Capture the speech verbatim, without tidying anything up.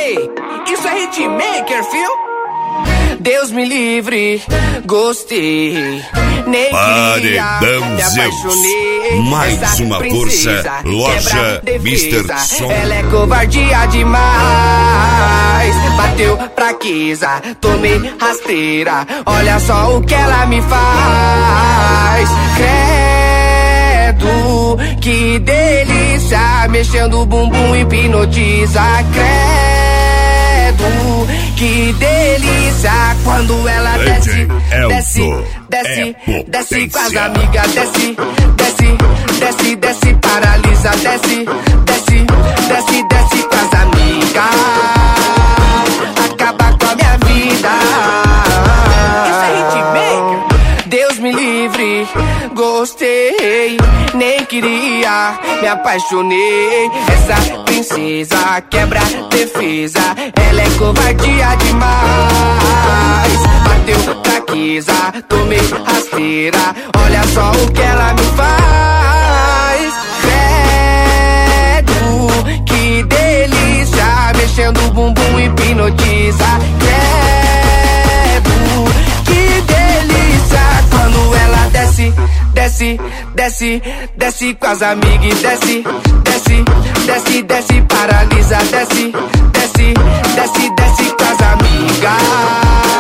Ei, isso é hitmaker, fio? Deus me livre, gostei. Nem Paredão Zeus. Mais uma força, loja mister Som. Ela é covardia demais. Bateu fraqueza, tomei rasteira. Olha só o que ela me faz. Credo, que delícia. Mexendo o bumbum hipnotiza. Credo, que delícia. Quando ela desce, desce, desce, desce com as amigas. Desce, desce, desce, desce, paralisa. Desce, desce, desce, desce com as amigas. Acaba com a minha vida. Isso é hitmaker. Deus me livre, gostei. Nem queria, me apaixonei. Essa princesa quebra defesa. Ela é covardia demais. Bateu fraqueza, tomei rasteira. Olha só o que ela me faz. Credo, que delícia. Mexendo o bumbum hipnotiza. Credo, que delícia. Quando ela desce, desce, desce, desce com as amigas. Desce, desce, desce, desce, paralisa. Desce, desce, desce, desce com as amigas.